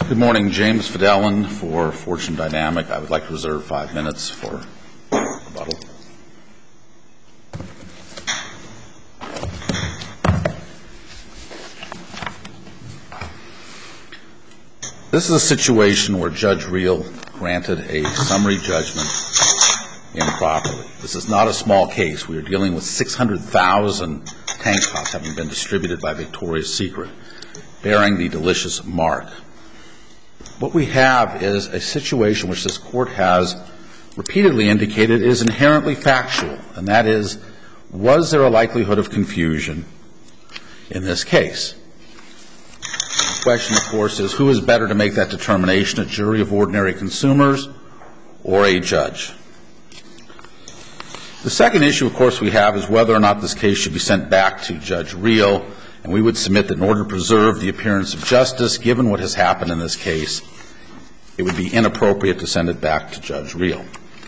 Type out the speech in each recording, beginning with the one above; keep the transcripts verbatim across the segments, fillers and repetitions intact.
Good morning. James Fidelin for Fortune Dynamic. I would like to reserve five minutes for rebuttal. This is a situation where Judge Reel granted a summary judgment improperly. This is not a small case. We are dealing with six hundred thousand tank tops having been distributed by Victoria's Secret, bearing the delicious mark. What we have is a situation which this Court has repeatedly indicated is inherently factual, and that is, was there a likelihood of confusion in this case? The question, of course, is who is better to make that determination, a jury of ordinary consumers or a judge? The second issue, of course, we have is whether or not this case should be sent back to Judge Reel, and we would submit that in order to preserve the appearance of justice, given what has happened in this case, it would be inappropriate to send it back to Judge Reel.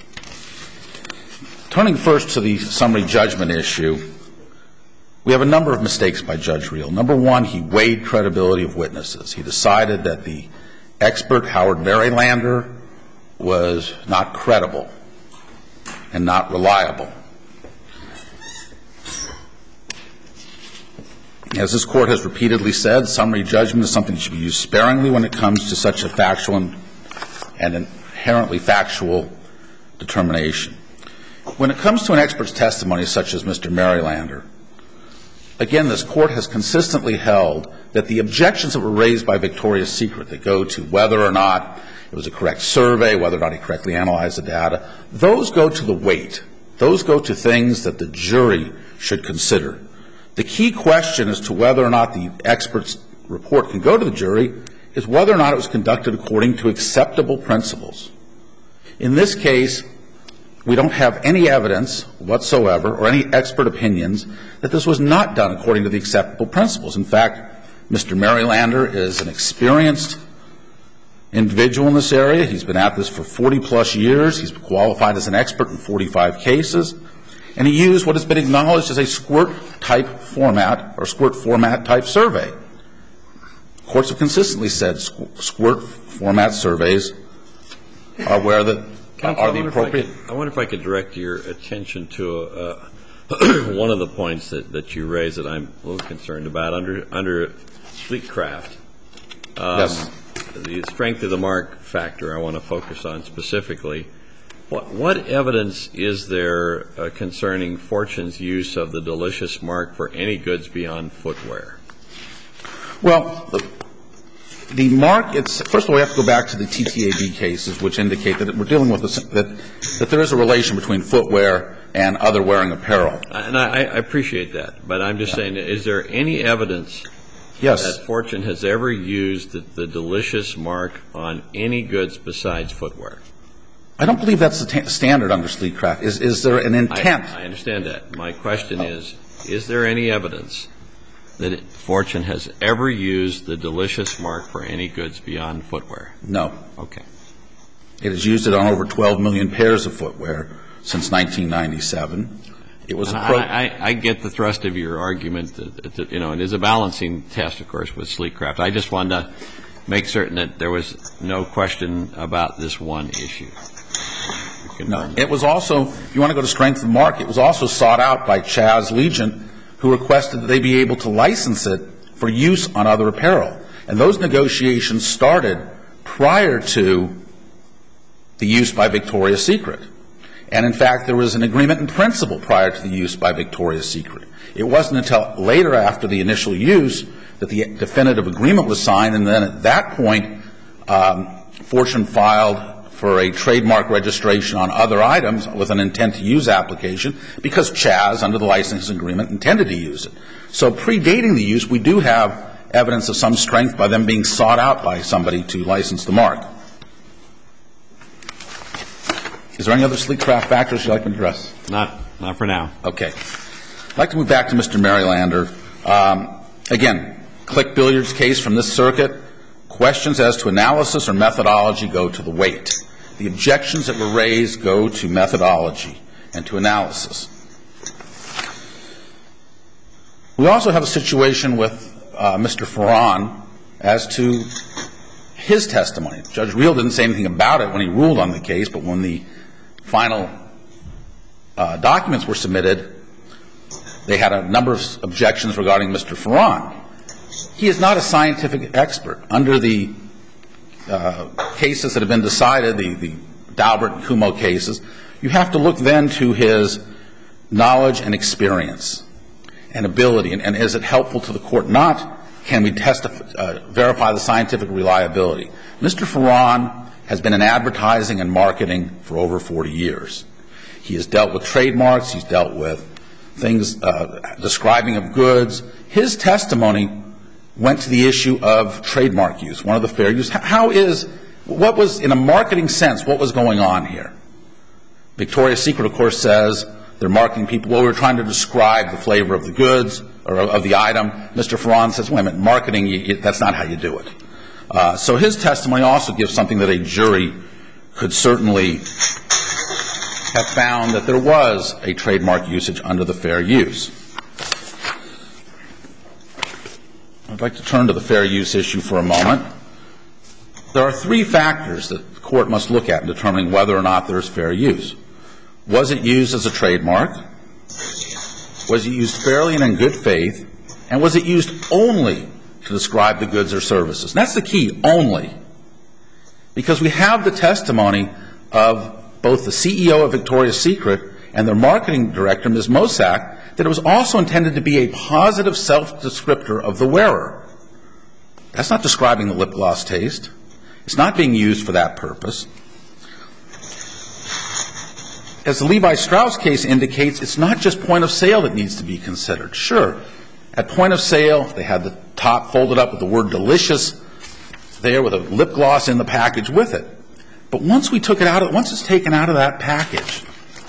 Turning first to the summary judgment issue, we have a number of mistakes by Judge Reel. Number one, he weighed credibility of witnesses. He decided that the expert, Howard Marylander, was not credible and not reliable. As this Court has repeatedly said, summary judgment is something that should be used sparingly when it comes to such a factual and, and inherently factual determination. When it comes to an expert's testimony such as Mister Marylander, again, this Court has consistently held that the objections that were raised by Victoria's Secret that go to whether or not it was a correct survey, whether or not he correctly analyzed the data, those go to the weight. Those go to things that the jury should consider. The key question as to whether or not the expert's report can go to the jury is whether or not it was conducted according to acceptable principles. In this case, we don't have any evidence whatsoever or any expert opinions that this was not done according to the acceptable principles. In fact, Mister Marylander is an experienced individual in this area. He's been at this for forty plus years. He's qualified as an expert in forty-five cases. And he used what has been acknowledged as a squirt-type format or squirt-format-type survey. Courts have consistently said squirt-format surveys are where the Counsel, are the appropriate. I, could, I wonder if I could direct your attention to uh, one of the points that, that you raised that I'm a little concerned about. Under under Sleekcraft, um, yes. the strength of the mark factor I want to focus on specifically. What, what evidence is there uh, concerning Fortune's use of the delicious mark for any goods beyond footwear? Well, the, the mark, it's, first of all, we have to go back to the T T A B cases, which indicate that we're dealing with a, that, that there is a relation between footwear and other wearing apparel. And I, I appreciate that, but I'm just yeah. saying, is there any evidence yes. that Fortune has ever used the, the delicious mark on any goods besides footwear? I don't believe that's the t- standard under Sleekcraft. Is, is there an intent? I, I understand that. My question oh. is, is there any evidence that it, Fortune has ever used the delicious mark for any goods beyond footwear? No. Okay. It has used it on over twelve million pairs of footwear since nineteen ninety-seven. It was. A pro- I, I, I get the thrust of your argument. That, that, you know, it is a balancing test, of course, with Sleekcraft. I just wanted to make certain that there was no question about this one issue. No. It was also, if you want to go to strength of mark, it was also sought out by Chaz Legion, who requested that they be able to license it for use on other apparel. And those negotiations started prior to the use by Victoria's Secret. And, in fact, there was an agreement in principle prior to the use by Victoria's Secret. It wasn't until later after the initial use that the definitive agreement was signed, and then at that point, um, Fortune filed for a trademark registration on other items with an intent to use application because Chaz, under the licensing agreement, intended to use it. So predating the use, we do have evidence of some strength by them being sought out by somebody to license the mark. Is there any other Sleekcraft factors you'd like me to address? Not, not for now. Okay. I'd like to move back to Mister Marylander. Um, again, Click Billiards case from this circuit. Questions as to analysis or methodology go to the weight. The objections that were raised go to methodology and to analysis. We also have a situation with uh, Mister Farran as to his testimony. Judge Reel didn't say anything about it when he ruled on the case, but when the final uh, documents were submitted, they had a number of objections regarding Mister Ferran. He is not a scientific expert. Under the uh, cases that have been decided, the, the Daubert and Kumo cases, you have to look then to his knowledge and experience and ability, and, and is it helpful to the court? Not can we testify, uh, verify the scientific reliability. Mister Ferran has been in advertising and marketing for over forty years. He has dealt with trademarks. He's dealt with things, uh, describing of goods. His testimony went to the issue of trademark use, one of the fair use. How is, what was, in a marketing sense, what was going on here? Victoria's Secret, of course, says they're marketing people. Well, we were trying to describe the flavor of the goods or of the item. Mister Ferran says, wait a minute, marketing, you, that's not how you do it. Uh, so his testimony also gives something that a jury could certainly have found, that there was a trademark usage under the fair use. I'd like to turn to the fair use issue for a moment. There are three factors that the court must look at in determining whether or not there's fair use. Was it used as a trademark? Was it used fairly and in good faith? And was it used only to describe the goods or services? And that's the key, only. Because we have the testimony of both the C E O of Victoria's Secret and their marketing director, Miz Mosak, that it was also intended to be a positive self-descriptor of the wearer. That's not describing the lip gloss taste. It's not being used for that purpose. As the Levi Strauss case indicates, it's not just point of sale that needs to be considered. Sure, at point of sale, they had the top folded up with the word delicious there with a lip gloss in the package with it. But once we took it out of, once it's taken out of that package,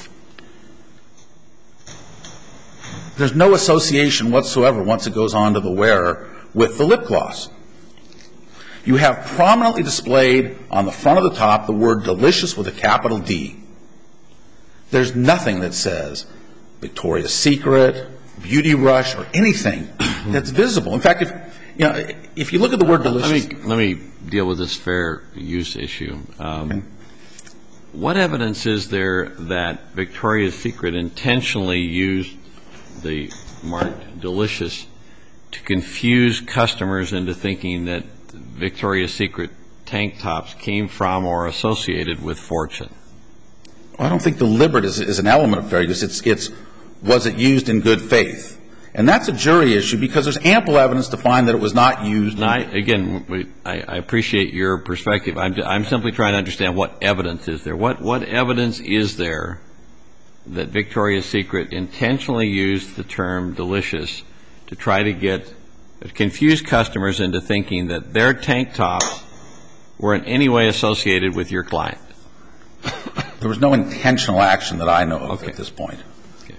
there's no association whatsoever once it goes on to the wearer with the lip gloss. You have prominently displayed on the front of the top the word delicious with a capital D. There's nothing that says Victoria's Secret, Beauty Rush, or anything that's visible. In fact, if you know, if you look at the word delicious, let me, let me deal with this fair use issue. Um, okay. What evidence is there that Victoria's Secret intentionally used the mark delicious to confuse customers into thinking that Victoria's Secret tank tops came from or associated with Fortune? I don't think deliberate is, is an element of fair use. It's, it's was it used in good faith? And that's a jury issue because there's ample evidence to find that it was not used. And I, again, we, I, I appreciate your perspective. I'm, I'm simply trying to understand what evidence is there. What, what evidence is there that Victoria's Secret intentionally used the term delicious to try to get confuse customers into thinking that their tank tops were in any way associated with your client? There was no intentional action that I know of okay. at this point. Okay.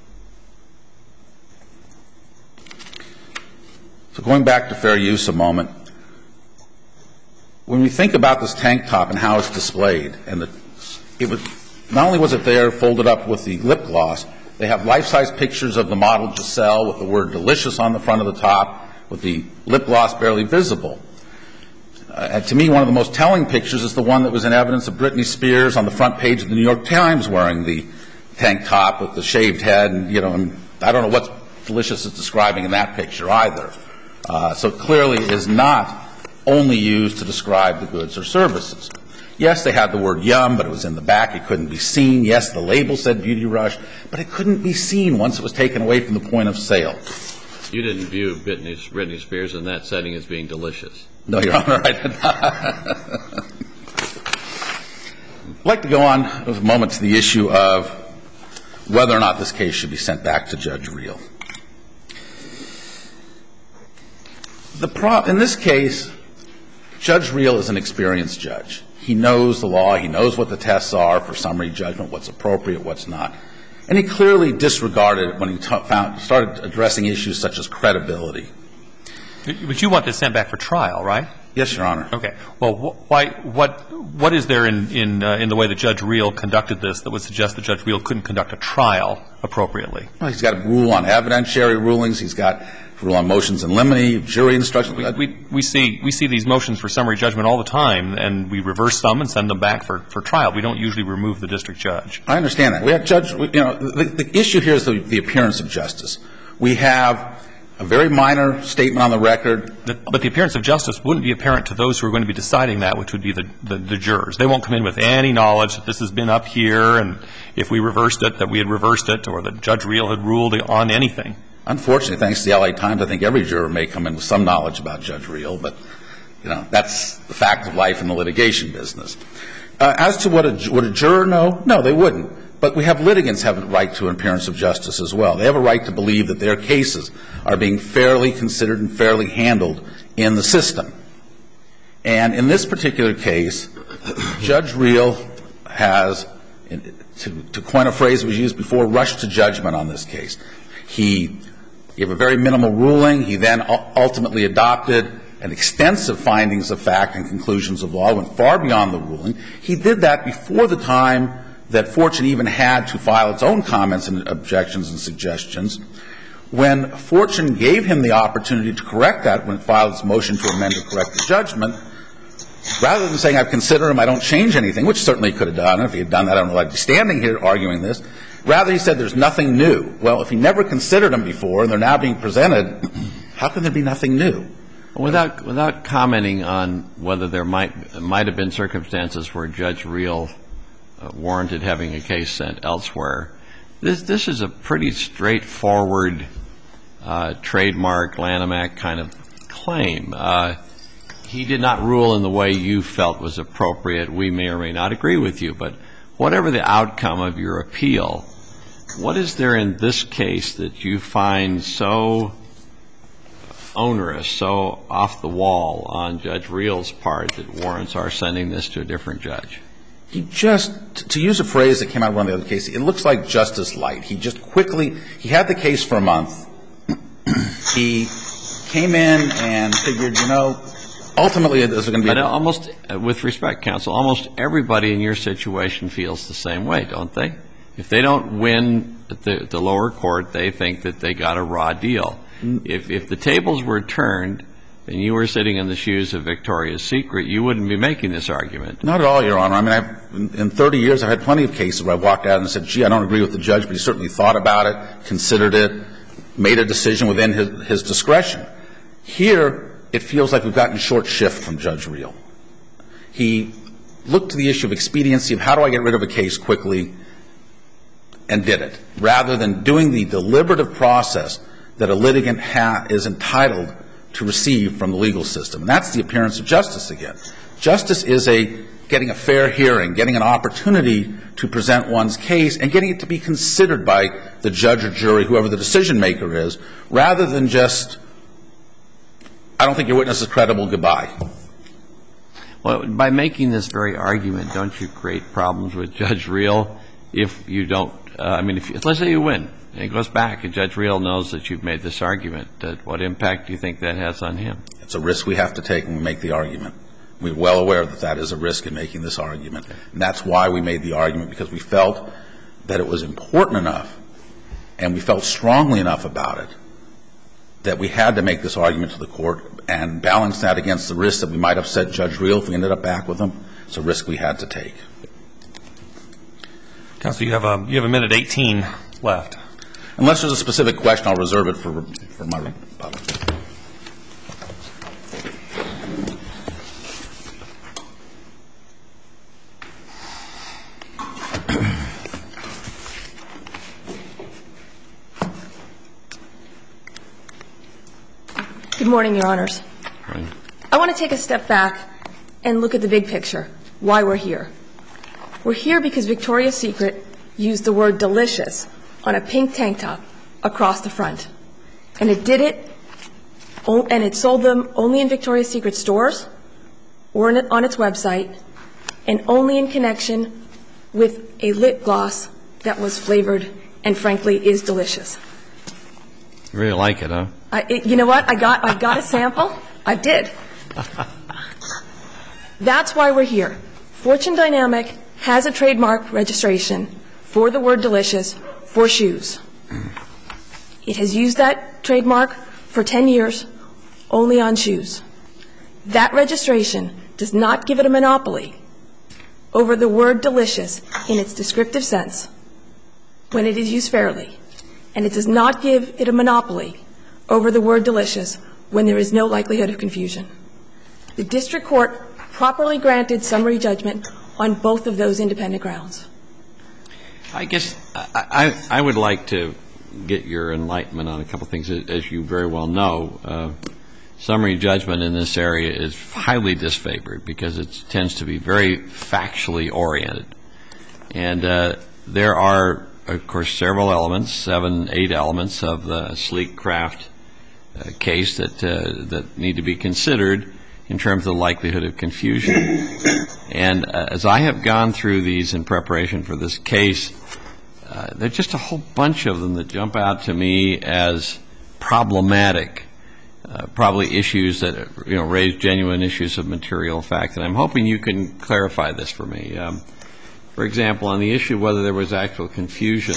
So going back to fair use a moment, when we think about this tank top and how it's displayed, and the, it was not only was it there folded up with the lip gloss, they have life-size pictures of the model Giselle with the word delicious on the front of the top, with the lip gloss barely visible. Uh, to me, one of the most telling pictures is the one that was in evidence of Britney Spears on the front page of the New York Times wearing the tank top with the shaved head. And, you know, and I don't know what delicious is describing in that picture either. Uh, so it clearly is not only used to describe the goods or services. Yes, they had the word yum, but it was in the back. It couldn't be seen. Yes, the label said Beauty Rush, but it couldn't be seen once it was taken away from the point of sale. You didn't view Britney, Britney Spears in that setting as being delicious. No, Your Honor, I did not. I'd like to go on for a moment to the issue of whether or not this case should be sent back to Judge Reel. The pro- in this case, Judge Reel is an experienced judge. He knows the law. He knows what the tests are for summary judgment, what's appropriate, what's not. And he clearly disregarded it when he t- found, started addressing issues such as credibility. But you want this sent back for trial, right? Yes, Your Honor. Okay. Well, wh- why, what, what is there in, in, uh, in the way that Judge Reel conducted this that would suggest that Judge Reel couldn't conduct a trial appropriately? Well, he's got a rule on evidentiary rulings. He's got a rule on motions in limine, jury instructions. We, we, we see we see these motions for summary judgment all the time, and we reverse them and send them back for, for trial. We don't usually remove the district judge. I understand that. We have judge. You know, the, the issue here is the, the appearance of justice. We have a very minor statement on the record. The, but the appearance of justice wouldn't be apparent to those who are going to be deciding that, which would be the, the, the jurors. They won't come in with any knowledge that this has been up here, and if we reversed it, that we had reversed it, or that Judge Reel had ruled on anything. Unfortunately, thanks to the L A Times, I think every juror may come in with some knowledge about Judge Reel, but, you know, that's the fact of life in the litigation business. Uh, as to what a, would a juror know, no, they wouldn't. But we have litigants have a right to an appearance of justice as well. They have a right to believe that their cases are being fairly considered and fairly handled in the system. And in this particular case, Judge Reel has, to, to coin a phrase that was used before, rushed to judgment on this case. He gave a very minimal ruling. He then ultimately adopted an extensive findings of fact and conclusions of law, went far beyond the ruling. He did that before the time that Fortune even had to file its own comments and objections and suggestions. When Fortune gave him the opportunity to correct that when it filed its motion to amend or correct the judgment, rather than saying, I've considered him, I don't change anything, which certainly he could have done. If he had done that, I don't know, I'd be standing here arguing this. Rather, he said there's nothing new. Well, if he never considered them before and they're now being presented, how can there be nothing new? Without, without commenting on whether there might, might have been circumstances where Judge Reel Uh, warranted having a case sent elsewhere. This this is a pretty straightforward uh, trademark Lanham Act kind of claim. Uh, he did not rule in the way you felt was appropriate. We may or may not agree with you, but whatever the outcome of your appeal, what is there in this case that you find so onerous, so off the wall on Judge Reel's part that warrants our sending this to a different judge? He just, to use a phrase that came out of one of the other cases, it looks like justice light. He just quickly, he had the case for a month. He came in and figured, you know, ultimately there's going to be. But almost, with respect, counsel, almost everybody in your situation feels the same way, don't they? If they don't win at the, the lower court, they think that they got a raw deal. If, if the tables were turned and you were sitting in the shoes of Victoria's Secret, you wouldn't be making this argument. Not at all, Your Honor. I mean, I've, in thirty years, I've had plenty of cases where I walked out and said, gee, I don't agree with the judge, but he certainly thought about it, considered it, made a decision within his, his discretion. Here, it feels like we've gotten short shift from Judge Reel. He looked to the issue of expediency of how do I get rid of a case quickly and did it, rather than doing the deliberative process that a litigant ha- is entitled to receive from the legal system. And that's the appearance of justice again. Justice is a getting a fair hearing, getting an opportunity to present one's case, and getting it to be considered by the judge or jury, whoever the decision maker is, rather than just, I don't think your witness is credible, goodbye. Well, by making this very argument, don't you create problems with Judge Reel if you don't, uh, I mean, if you, let's say you win, and it goes back, and Judge Reel knows that you've made this argument. Uh, what impact do you think that has on him? It's a risk we have to take when we make the argument. We're well aware that that is a risk in making this argument. And that's why we made the argument, because we felt that it was important enough, and we felt strongly enough about it, that we had to make this argument to the court and balance that against the risk that we might have set Judge Reel if we ended up back with him. It's a risk we had to take. Counsel, you have a, you have a minute eighteen left. Unless there's a specific question, I'll reserve it for, for my rebuttal. Good morning, Your Honors. Right. I want to take a step back and look at the big picture, why we're here. We're here because Victoria's Secret used the word delicious on a pink tank top across the front. And it did it, and it sold them only in Victoria's Secret stores or on its website, and only in connection with a lip gloss that was flavored and, frankly, is delicious. You really like it, huh? I, it, you know what? I got, I got a sample. I did. That's why we're here. Fortune Dynamic has a trademark registration for the word delicious for shoes. It has used that trademark for ten years only on shoes. That registration does not give it a monopoly over the word delicious in its descriptive sense when it is used fairly, and it does not give it a monopoly over the word delicious when there is no likelihood of confusion. The district court properly granted summary judgment on both of those independent grounds. I guess I, I, I would like to get your enlightenment on a couple of things. As you very well know, uh, summary judgment in this area is highly disfavored because it tends to be very factually oriented. And uh, there are, of course, several elements, seven, eight elements of the sleek craft uh, case that uh, that need to be considered in terms of the likelihood of confusion. And uh, as I have gone through these in preparation for this case, uh, there's just a whole bunch of them that jump out to me as problematic, uh, probably issues that you know raise genuine issues of material fact. And I'm hoping you can clarify this for me. Um, for example, on the issue of whether there was actual confusion,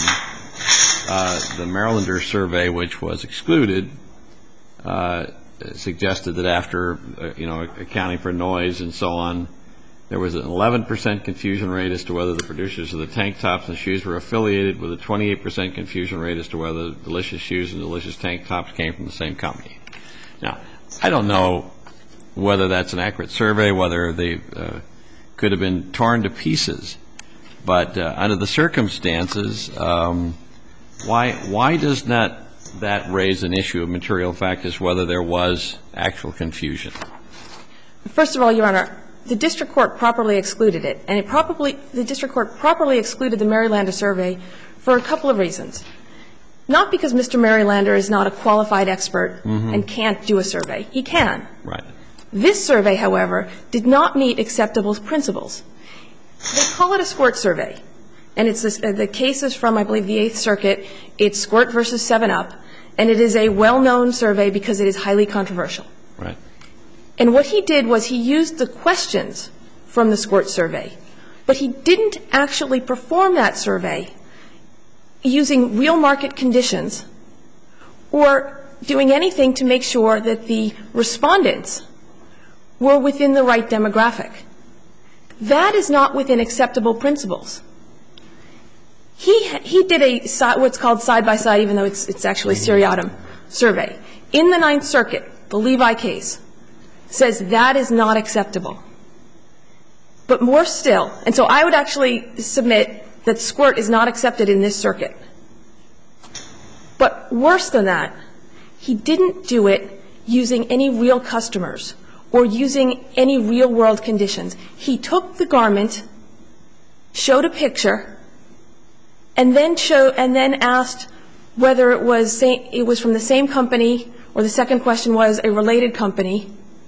uh, the Marylander survey, which was excluded, uh, suggested that after, uh, you know, accounting for noise and so on, there was an eleven percent confusion rate as to whether the producers of the tank tops and shoes were affiliated, with a twenty-eight percent confusion rate as to whether the Delicious shoes and Delicious tank tops came from the same company. Now, I don't know whether that's an accurate survey, whether they uh, could have been torn to pieces, but uh, under the circumstances, um, why why does not that raise an issue of material fact as whether there was actual confusion? First of all, Your Honor, the district court properly excluded it, and it probably the district court properly excluded the Marylander survey for a couple of reasons. Not because Mister Marylander is not a qualified expert mm-hmm. and can't do a survey. He can. Right. This survey, however, did not meet acceptable principles. They call it a squirt survey, and it's this, uh, the case is from, I believe, the Eighth Circuit. It's Squirt versus seven up, and it is a well-known survey because it is highly controversial. Right. And what he did was he used the questions from the Squirt survey, but he didn't actually perform that survey using real market conditions or doing anything to make sure that the respondents were within the right demographic. That is not within acceptable principles. He he did a what's called side-by-side, even though it's it's actually seriatim, survey. In the Ninth Circuit, the Levi case says that is not acceptable. But more still, and so I would actually submit that squirt is not accepted in this circuit. But worse than that, he didn't do it using any real customers or using any real-world conditions. He took the garment, showed a picture, and then show, and then asked whether it was same, it was from the same company, or the second question was a related company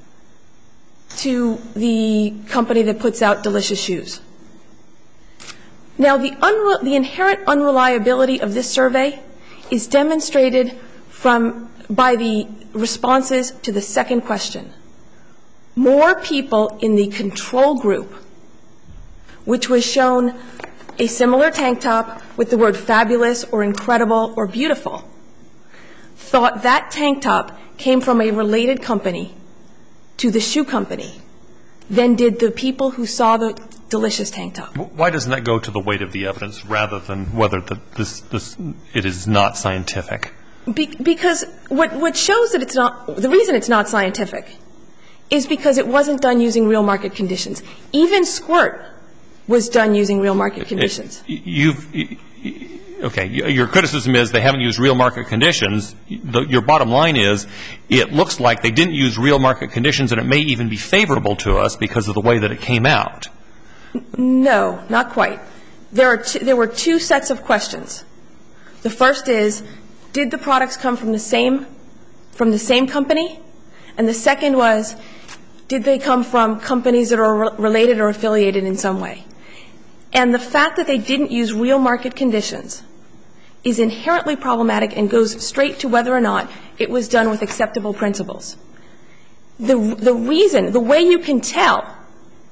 to the company that puts out Delicious shoes. Now, the, unre- the inherent unreliability of this survey is demonstrated from by the responses to the second question. More people in the control group, which was shown a similar tank top with the word fabulous or incredible or beautiful, thought that tank top came from a related company to the shoe company than did the people who saw the Delicious tank top. Why doesn't that go to the weight of the evidence rather than whether the, this, this, it is not scientific? Be, because what, what shows that it's not, the reason it's not scientific is because it wasn't done using real market conditions. Even squirt was done using real market conditions. It, you've, okay, your criticism is they haven't used real market conditions. The, your bottom line is it looks like they didn't use real market conditions, and it may even be favorable to us because of the way that it came out. No, not quite. There, are two, there were two sets of questions. The first is, did the products come from the same, from the same company? And the second was, did they come from companies that are re- related or affiliated in some way? And the fact that they didn't use real market conditions is inherently problematic and goes straight to whether or not it was done with acceptable principles. The, the reason, the way you can tell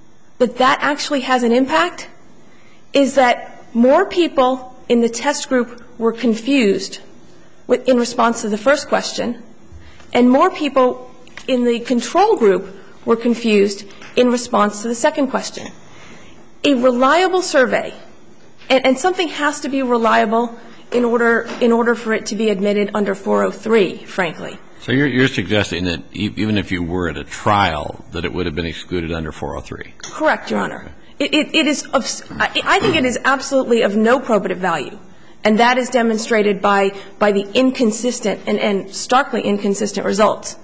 that that actually has an impact is that more people in the test group were confused with, in response to the first question, and more people in the control group were confused in response to the second question. A reliable survey, and, and something has to be reliable in order, in order for it to be admitted under four oh three, frankly. So you're, you're suggesting that e- even if you were at a trial, that it would have been excluded under four oh three? Correct, Your Honor. It, it, it is of, I, I think it is absolutely of no probative value, and that is demonstrated by, by the inconsistent and, and starkly inconsistent results.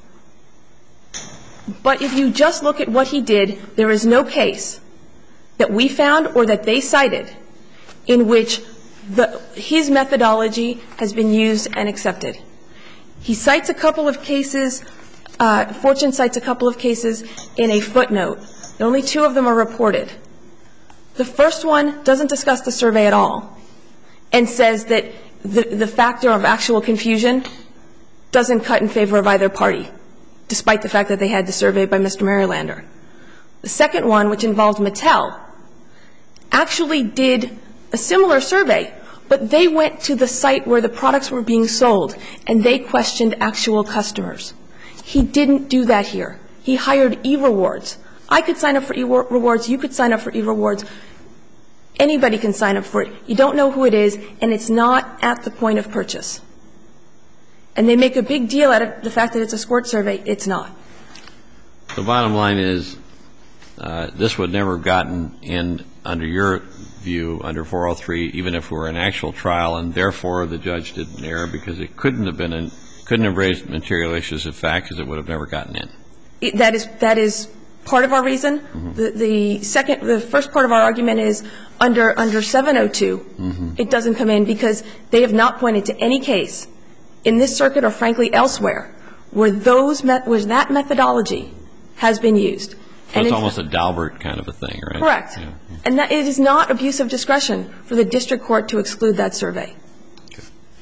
But if you just look at what he did, there is no case that we found or that they cited in which the, his methodology has been used and accepted. He cites a couple of cases, uh, Fortune cites a couple of cases in a footnote. Only two of them are reported. The first one doesn't discuss the survey at all and says that the, the factor of actual confusion doesn't cut in favor of either party, despite the fact that they had the survey by Mister Marylander. The second one, which involved Mattel, actually did a similar survey, but they went to the site where the products were being sold, and they questioned actual customers. He didn't do that here. He hired e-rewards. I could sign up for e-rewards. You could sign up for e-rewards. Anybody can sign up for it. You don't know who it is, and it's not at the point of purchase. And they make a big deal out of the fact that it's a squirt survey. It's not. The bottom line is uh, this would never have gotten in, under your view, under four oh three, even if it were an actual trial, and therefore the judge did an error because it couldn't have been, an, couldn't have raised material issues of fact because it would have never gotten in. It, that is that is part of our reason. Mm-hmm. The, the second, the first part of our argument is under under seven oh two, mm-hmm. it doesn't come in because they have not pointed to any case in this circuit or frankly elsewhere where those met, where that methodology has been used. So and it's almost a Daubert kind of a thing, right? Correct. Yeah. And that it is not abuse of discretion for the district court to exclude that survey. Okay.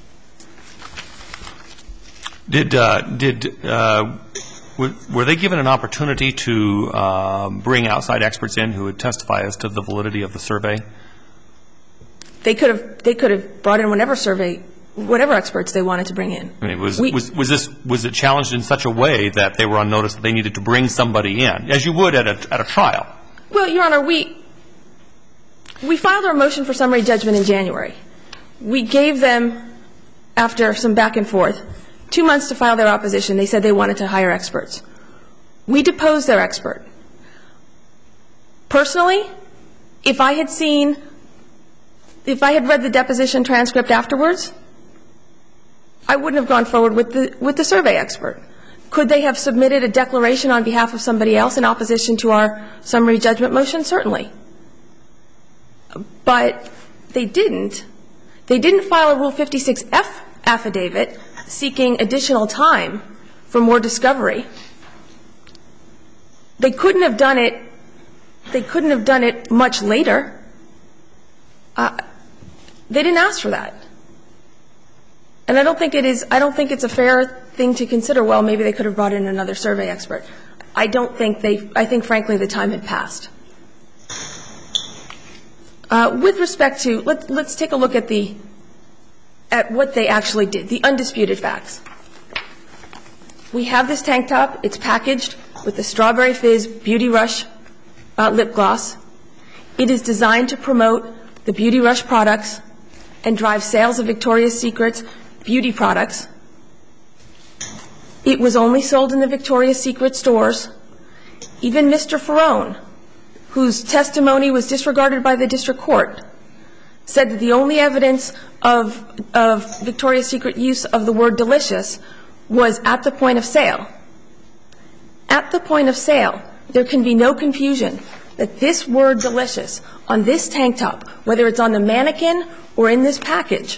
Did uh, did uh, w- were they given an opportunity to uh, bring outside experts in who would testify as to the validity of the survey? They could have they could have brought in whatever survey, whatever experts they wanted to bring in. I mean, was, we, was was this was it challenged in such a way that they were on notice that they needed to bring somebody in, as you would at a at a trial? Well, Your Honor, we we filed our motion for summary judgment in January. We gave them, after some back and forth, two months to file their opposition. They said they wanted to hire experts. We deposed their expert. Personally, if I had seen, if I had read the deposition transcript afterwards, I wouldn't have gone forward with the with the survey expert. Could they have submitted a declaration on behalf of somebody else in opposition to our summary judgment motion? Certainly. But they didn't. They didn't file a Rule fifty-six F affidavit seeking additional time for more discovery. They couldn't have done it. They couldn't have done it much later. Uh, they didn't ask for that. And I don't think it is, I don't think it's a fair thing to consider, well, maybe they could have brought in another survey expert. I don't think they, I think, frankly, the time had passed. Uh, with respect to, let, let's take a look at the, at what they actually did, the undisputed facts. We have this tank top. It's packaged with the Strawberry Fizz Beauty Rush uh, lip gloss. It is designed to promote the Beauty Rush products and drive sales of Victoria's Secret's beauty products. It was only sold in the Victoria's Secret stores. Even Mister Ferrone, whose testimony was disregarded by the district court, said that the only evidence of, of Victoria's Secret use of the word delicious was at the point of sale. At the point of sale, there can be no confusion that this word delicious on this tank top, whether it's on the mannequin or in this package,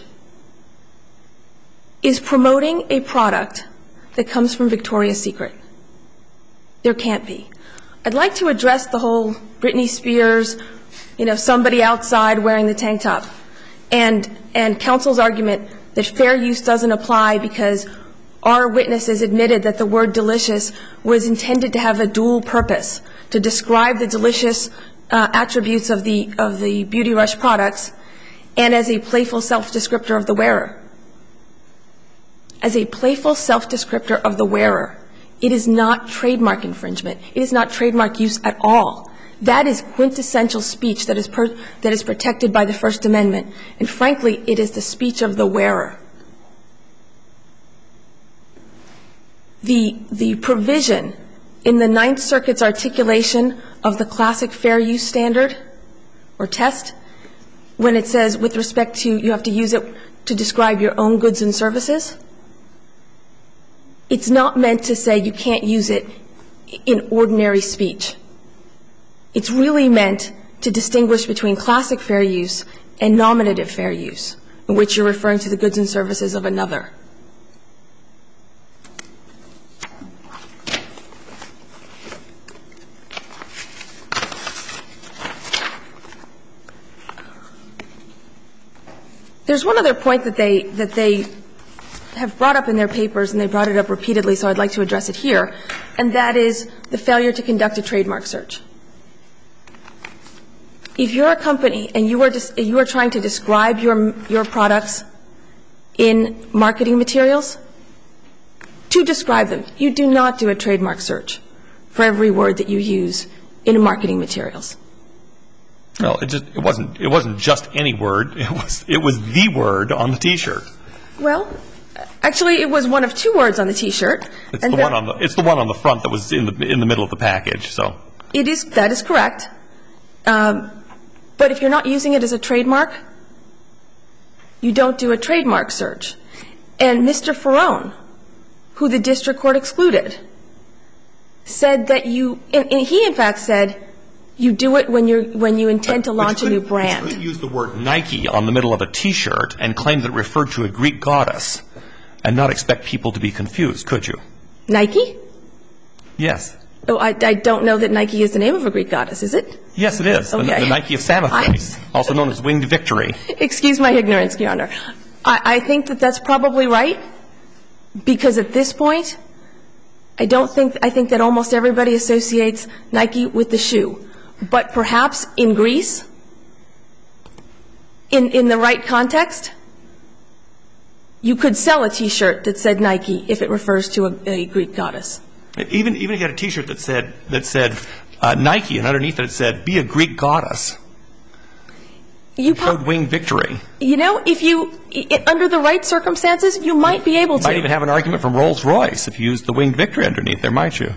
is promoting a product that comes from Victoria's Secret. There can't be. I'd like to address the whole Britney Spears, you know, somebody outside wearing the tank top, and, and counsel's argument that fair use doesn't apply because our witnesses admitted that the word delicious was intended to have a dual purpose, to describe the delicious uh, attributes of the, of the Beauty Rush products and as a playful self-descriptor of the wearer. As a playful self-descriptor of the wearer. It is not trademark infringement. It is not trademark use at all. That is quintessential speech that is, per, that is protected by the First Amendment. And frankly, it is the speech of the wearer. The, the provision in the Ninth Circuit's articulation of the classic fair use standard or test, when it says with respect to you have to use it to describe your own goods and services, it's not meant to say you can't use it in ordinary speech. It's really meant to distinguish between classic fair use and nominative fair use, in which you're referring to the goods and services of another. There's one other point that they, that they have brought up in their papers, and they brought it up repeatedly, so I'd like to address it here, and that is the failure to conduct a trademark search. If you're a company and you are, dis- you are trying to describe your, your products in marketing materials, to describe them, you do not do a trademark search for every word that you use in marketing materials. No, it just it wasn't it wasn't just any word. It was it was the word on the T-shirt. Well, actually, it was one of two words on the T-shirt. It's the one on the it's the one on the front that was in the in the middle of the package. So it is that is correct. Um, but if you're not using it as a trademark, you don't do a trademark search. And Mister Ferrone, who the district court excluded, said that you and, and he in fact said you do it when you're when you intend to launch a new brand. You couldn't use the word Nike on the middle of a T-shirt and claim that it referred to a Greek goddess and not expect people to be confused, could you? Nike? Yes. Oh, I, I don't know that Nike is the name of a Greek goddess, is it? Yes, it is. Okay. The, the Nike of Samothrace, also known as Winged Victory. Excuse my ignorance, Your Honor. I, I think that that's probably right, because at this point, I don't think, I think that almost everybody associates Nike with the shoe. But perhaps in Greece, in, in the right context, you could sell a T-shirt that said Nike if it refers to a, a Greek goddess. Even even if you had a T-shirt that said that said uh, Nike, and underneath it it said "Be a Greek goddess," you showed Winged Victory. You know, if you it, under the right circumstances, you might be able you to. Might even have an argument from Rolls-Royce if you used the Winged Victory underneath there, might you?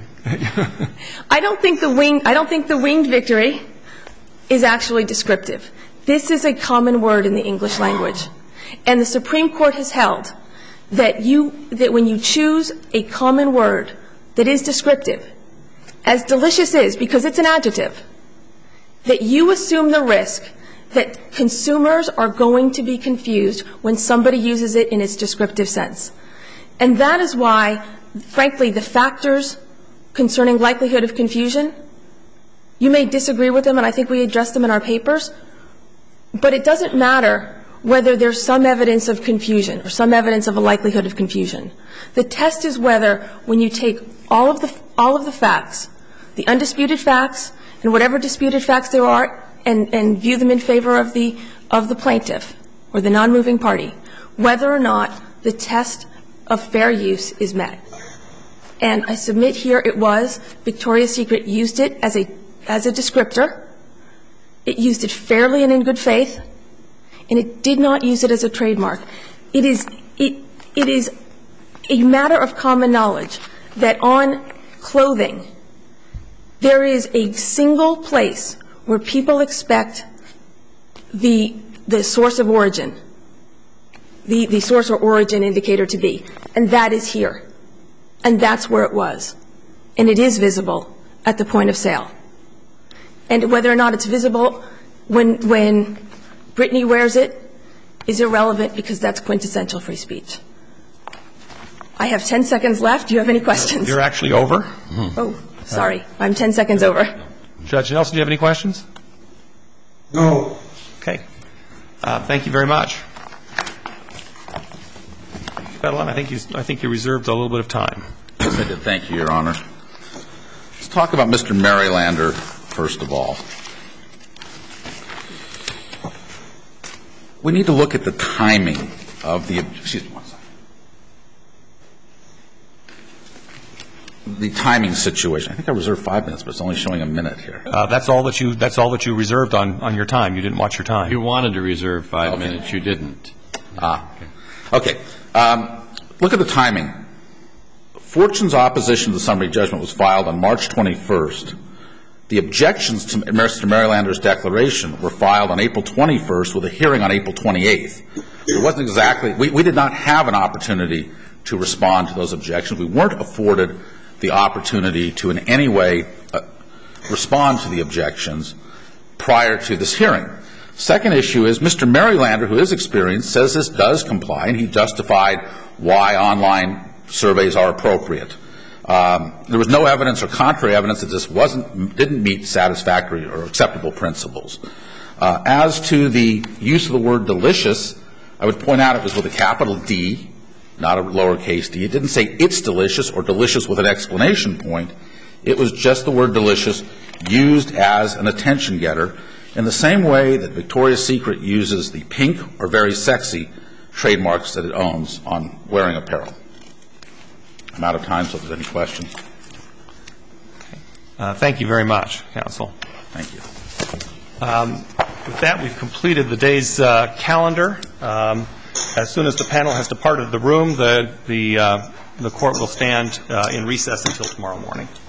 I don't think the wing. I don't think the Winged Victory is actually descriptive. This is a common word in the English language, and the Supreme Court has held that you that when you choose a common word that is descriptive, as delicious is, because it's an adjective, that you assume the risk that consumers are going to be confused when somebody uses it in its descriptive sense. And that is why, frankly, the factors concerning likelihood of confusion, you may disagree with them, and I think we addressed them in our papers, but it doesn't matter whether there's some evidence of confusion or some evidence of a likelihood of confusion. The test is whether, when you take all of the all of the facts, the undisputed facts, and whatever disputed facts there are, and, and view them in favor of the of the plaintiff or the non-moving party, whether or not the test of fair use is met. And I submit here it was. Victoria's Secret used it as a as a descriptor. It used it fairly and in good faith. And it did not use it as a trademark. It is it it is a matter of common knowledge that on clothing there is a single place where people expect the the source of origin, the the source or origin indicator to be, and that is here. And that's where it was. And it is visible at the point of sale. And whether or not it's visible when when Brittany wears it is irrelevant, because that's quintessential free speech. I have ten seconds left. Do you have any questions? You're actually over. Oh, sorry. I'm ten seconds over. Judge Nelson, do you have any questions? No. Okay. Uh, thank you very much. Fetterman, I think you, I think you reserved a little bit of time. Yes, I did. Thank you, Your Honor. Let's talk about Mister Marylander, first of all. We need to look at the timing of the, excuse me one second. The timing situation. I think I reserved five minutes, but it's only showing a minute here. Uh, that's all that you, that's all that you reserved on, on your time. You didn't watch your time. You wanted to reserve five Okay. minutes. You didn't. Ah. Okay. Um, look at the timing. Fortune's opposition to the summary judgment was filed on March twenty-first. The objections to Mister Marylander's declaration were filed on April twenty-first with a hearing on April twenty-eighth. It wasn't exactly, we, we did not have an opportunity to respond to those objections. We weren't afforded the opportunity to in any way uh, respond to the objections prior to this hearing. Second issue is Mister Marylander, who is experienced, says this does comply, and he justified why online surveys are appropriate. Um, there was no evidence or contrary evidence that this wasn't, didn't meet satisfactory or acceptable principles. Uh, as to the use of the word delicious, I would point out it was with a capital D, not a lowercase d. It didn't say it's delicious or delicious with an exclamation point. It was just the word delicious used as an attention getter in the same way that Victoria's Secret uses the pink or very sexy trademarks that it owns on wearing apparel. I'm out of time, so if there's any questions. Uh, thank you very much, counsel. Thank you. Um, with that, we've completed the day's uh, calendar. Um, as soon as the panel has departed the room, the, the, uh, the court will stand uh, in recess until tomorrow morning.